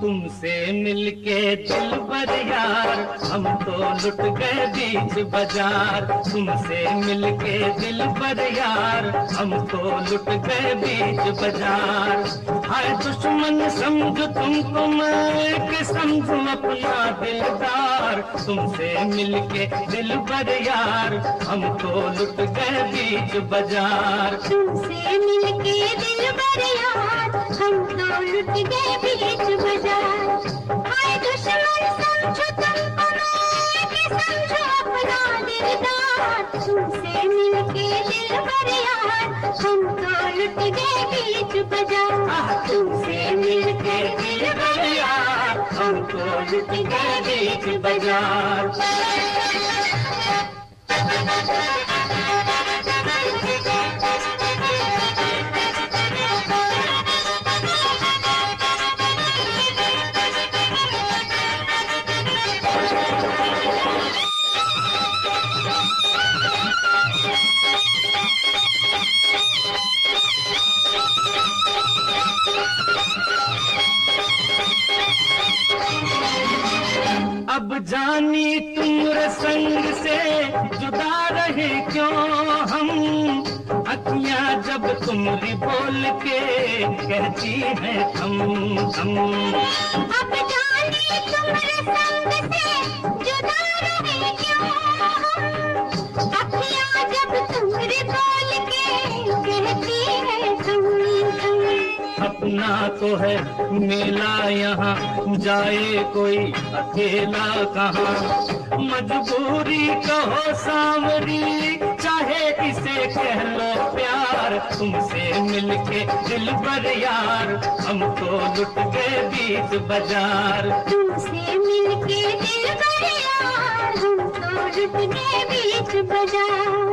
तुमसे मिलके दिल भर यार हम तो लुट गए बीच बाजार। तुमसे मिलके दिल भर यार हम तो लुट गए बीच बाजार। हाय दुश्मन समझो तुमको मैं कि समझो अपना दिलदार। तुमसे मिलके दिल भर यार हम तो लुट गए बीच बाजार। तुमसे मिलके दिल भर यार हम तो लुट गए बीच बाजार। हाय दुश्मन समझो तुमको मैं कि समझो अपना दिलदार। तुमसे मिलके दिल भर यार हम तो लुट गए बीच बाजार। तुमसे मिलके दिल भर यार हम तो लुट गए बीच बाजार। अब जानी तुम संग से जुदा रहे क्यों हम। अखियां जब तुमरी बोल के कहती है थम थम। अब जानी तुम्हारे संग से जुदा रहे क्यों हम। अखियां जब तुम्हारे बोल के कहती है थम थम। अपना तो है मेला यहाँ जाए कोई अकेला कहाँ। मजबूरी कहो सांवरी चाहे इसे कह लो प्यार। तुमसे मिलके दिल भर यार हम तो लुट गए बीच बाजार। तुमसे मिलके दिल भर यार हम तो लुट गए बीच बाजार।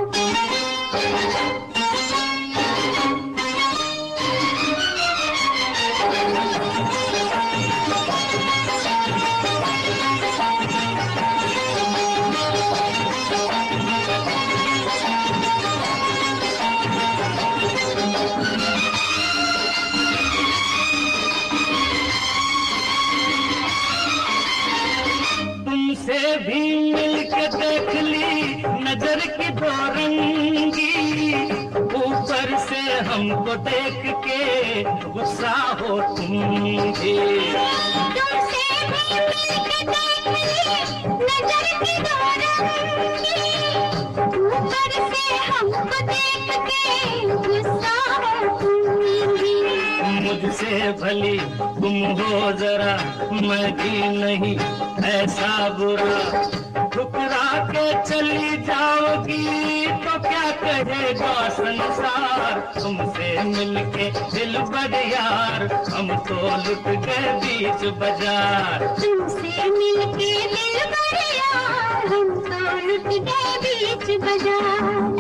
तुमसे भी मिलके देख ली नजर की दो रंगी। ऊपर से हमको देख के गुस्सा हो तुम भी। तुमसे भी मिलके देख ली नजर की दो रंगी। ऊपर से हमको देख के गुस्सा हो तुम भी। मुझसे भली तुम हो जरा मैं भी नहीं ऐसा बुरा। ठुकरा के चली जाओगी तो क्या कहेगा संसार। तुमसे मिलके दिल भर यार हम तो लुट गए बीच बाजार। तुमसे मिलके दिल भर यार हम तो लुट गए बीच बाजार।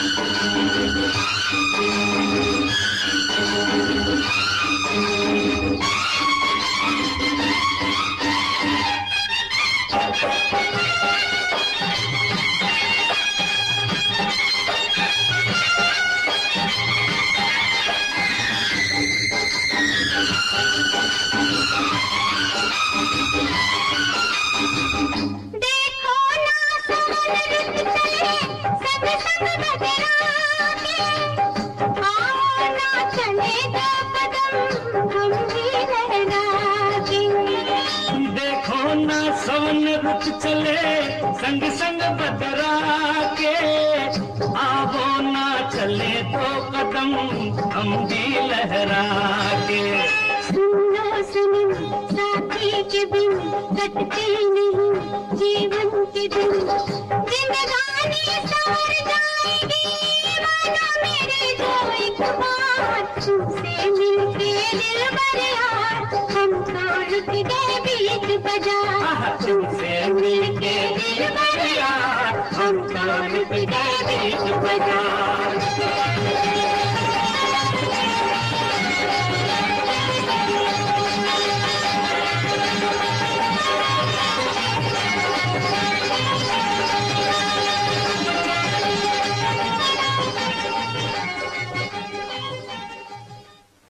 सवन रुक चले संग संग बदरा के। आवो ना चले दो कदम हम भी लहरा के। सुनो सनम साथी के बिन कटते नहीं जीवन के दिन। जिंदगानी सवर जाएगी मानो मेरे जो एक बार। तुमसे मिलके दिल भर यार हम तो लुट गए बीच बाजार। तुमसे मिलके दिल भर यार हम तो लुट गए बीच बाजार।